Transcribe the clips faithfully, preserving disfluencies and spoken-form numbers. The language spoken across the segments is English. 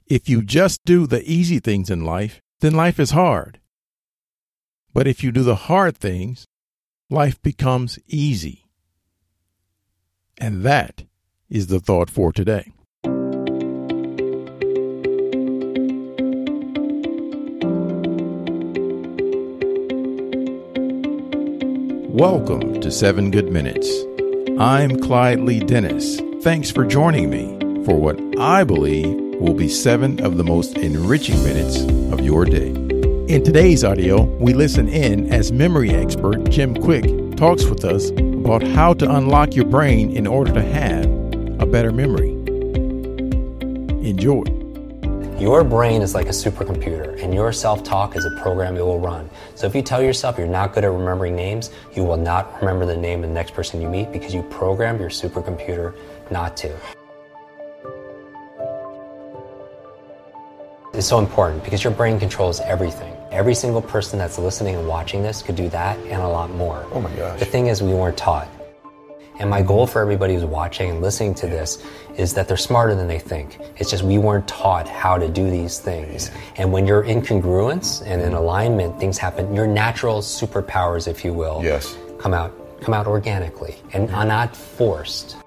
If you just do the easy things in life, then life is hard. But if you do the hard things, life becomes easy. And that is the thought for today. Welcome to Seven Good Minutes. I'm Clyde Lee Dennis. Thanks for joining me for what I believe will be seven of the most enriching minutes of your day. In today's audio, we listen in as memory expert Jim Quick talks with us about how to unlock your brain in order to have a better memory. Enjoy. Your brain is like a supercomputer, and your self-talk is a program it will run. So if you tell yourself you're not good at remembering names, you will not remember the name of the next person you meet because you programmed your supercomputer not to. It's so important because your brain controls everything. Every single person that's listening and watching this could do that and a lot more. Oh my gosh. The thing is, we weren't taught. And my goal for everybody who's watching and listening to this is that they're smarter than they think. It's just we weren't taught how to do these things. And when you're in congruence and in alignment, things happen. Your natural superpowers, if you will, yes. come out come out organically and are not forced.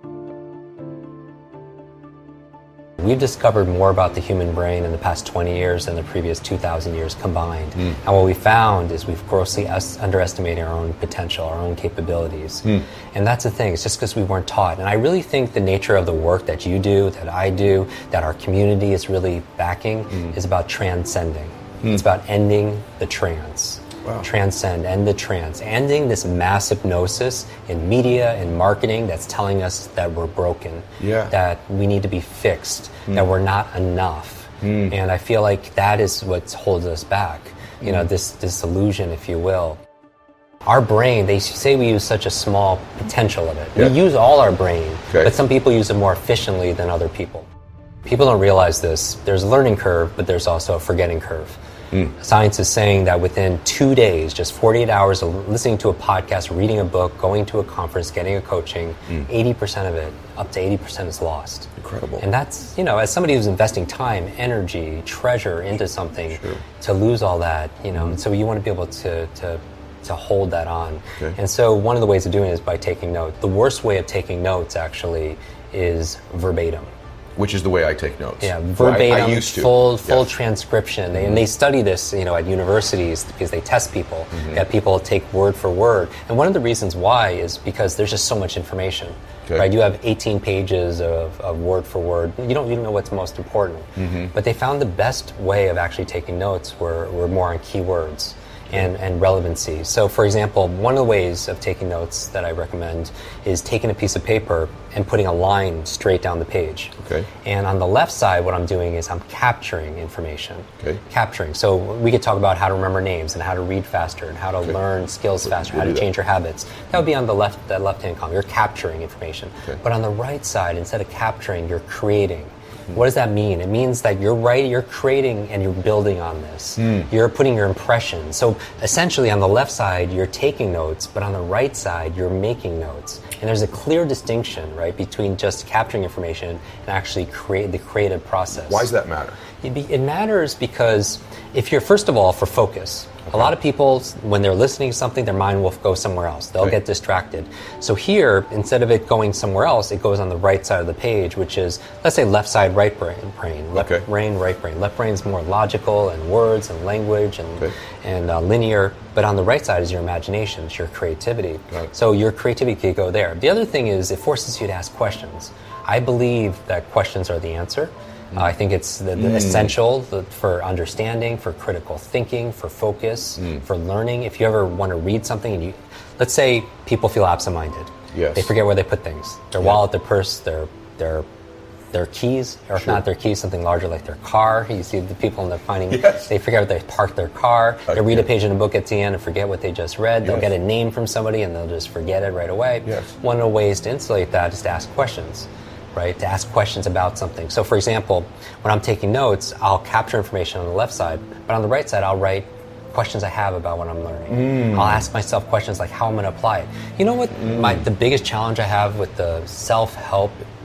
We've discovered more about the human brain in the past twenty years than the previous two thousand years combined. Mm. And what we found is we've grossly us- underestimated our own potential, our own capabilities. Mm. And that's the thing, it's just because we weren't taught. And I really think the nature of the work that you do, that I do, that our community is really backing, mm. is about transcending. Mm. It's about ending the trance. Wow. Transcend, end the trance, ending this massive gnosis in media and marketing that's telling us that we're broken, yeah. that we need to be fixed, mm. that we're not enough. Mm. And I feel like that is what holds us back, you mm. know, this, this illusion, if you will. Our brain, they say we use such a small potential of it. Yeah. We use all our brain, okay. but some people use it more efficiently than other people. People don't realize this. There's a learning curve, but there's also a forgetting curve. Mm. Science is saying that within two days, just forty-eight hours of listening to a podcast, reading a book, going to a conference, getting a coaching, mm. eighty percent of it, up to eighty percent is lost. Incredible. And that's, you know, as somebody who's investing time, energy, treasure into something, sure. to lose all that, you know, mm. so you want to be able to, to, to hold that on. Okay. And so one of the ways of doing it is by taking notes. The worst way of taking notes, actually, is verbatim. Which is the way I take notes. Yeah, verbatim, I, I used to. full full yes. transcription. Mm-hmm. They, and they study this, you know, at universities because they test people. Mm-hmm. That people take word for word. And one of the reasons why is because there's just so much information. Okay. Right? You have eighteen pages of, of word for word. You don't even know what's most important. Mm-hmm. But they found the best way of actually taking notes were, were more on keywords. And, and relevancy. So, for example, one of the ways of taking notes that I recommend is taking a piece of paper and putting a line straight down the page. Okay. And on the left side, what I'm doing is I'm capturing information. Okay. Capturing. So we could talk about how to remember names and how to read faster and how to okay. learn skills faster, we'll how to change your habits. That would be on the left, that left-hand column. You're capturing information. Okay. But on the right side, instead of capturing, you're creating. What does that mean? It means that you're right, you're creating and you're building on this. Mm. You're putting your impression. So essentially on the left side, you're taking notes, but on the right side, you're making notes. And there's a clear distinction, right, between just capturing information and actually create the creative process. Why does that matter? It, be, it matters because if you're, first of all, for focus. Okay. A lot of people, when they're listening to something, their mind will go somewhere else. They'll okay. get distracted. So here, instead of it going somewhere else, it goes on the right side of the page, which is, let's say, left side, right brain. brain. Left okay. brain, right brain. Left brain is more logical and words and language and, okay. and uh, linear. But on the right side is your imagination, it's your creativity. Right. So your creativity could go there. The other thing is it forces you to ask questions. I believe that questions are the answer. Uh, I think it's the, the mm. essential the, for understanding, for critical thinking, for focus, mm. for learning. If you ever want to read something, and you, let's say people feel absent-minded. Yes. They forget where they put things. Their yeah. wallet, their purse, their their their keys, or if sure. not their keys, something larger like their car. You see the people in the finding, yes. they forget where they parked their car. I they read can. a page in a book at the end and forget what they just read. They'll yes. get a name from somebody and they'll just forget it right away. Yes. One of the ways to insulate that is to ask questions. Right, to ask questions about something. So, for example, when I'm taking notes, I'll capture information on the left side, but on the right side, I'll write questions I have about what I'm learning. Mm. I'll ask myself questions like how I'm going to apply it. You know what? Mm. My the biggest challenge I have with the self-help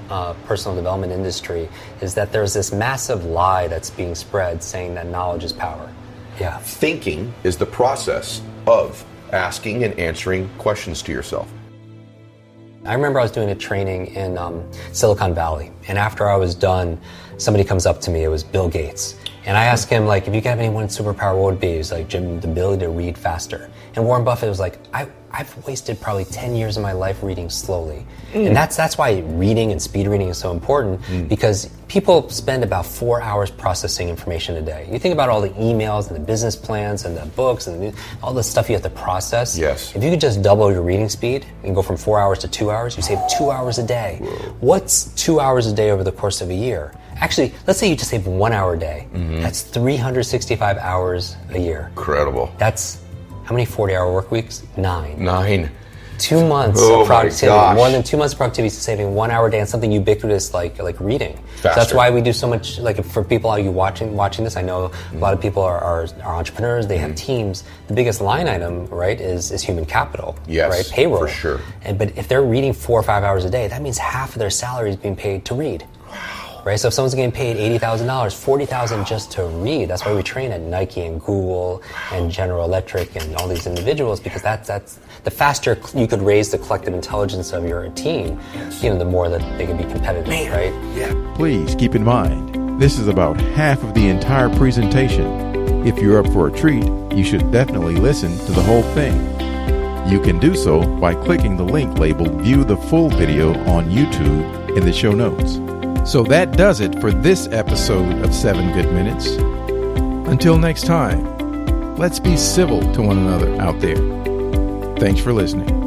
uh, personal development industry is that there's this massive lie that's being spread saying that knowledge is power. Yeah. Thinking is the process of asking and answering questions to yourself. I remember I was doing a training in um, Silicon Valley, and after I was done, somebody comes up to me. It was Bill Gates. And I asked him, like, if you could have any one superpower, what would it be? He was like, Jim, the ability to read faster. And Warren Buffett was like, I, I've wasted probably ten years of my life reading slowly. Mm. And that's that's why reading and speed reading is so important, mm. because people spend about four hours processing information a day. You think about all the emails and the business plans and the books and the, all the stuff you have to process. Yes. If you could just double your reading speed and go from four hours to two hours, you save two hours a day. Whoa. What's two hours a day over the course of a year? Actually, let's say you just save one hour a day. Mm-hmm. That's three hundred sixty-five hours a year. Incredible. That's how many forty-hour work weeks? Nine. Nine. Two months oh of productivity. My gosh. More than two months of productivity is saving one hour a day on something ubiquitous like like reading. Faster. So that's why we do so much. Like for people, are you watching watching this? I know mm-hmm. a lot of people are are, are entrepreneurs. They mm-hmm. have teams. The biggest line item, right, is is human capital. Yes, right, payroll for sure. And but if they're reading four or five hours a day, that means half of their salary is being paid to read. Right, so if someone's getting paid eighty thousand dollars, forty thousand dollars just to read. That's why we train at Nike and Google and General Electric and all these individuals, because that's that's the faster you could raise the collective intelligence of your team, yes. you know, the more that they can be competitive, Man. right? Yeah. Please keep in mind, this is about half of the entire presentation. If you're up for a treat, you should definitely listen to the whole thing. You can do so by clicking the link labeled View the Full Video on YouTube in the show notes. So that does it for this episode of Seven Good Minutes. Until next time, let's be civil to one another out there. Thanks for listening.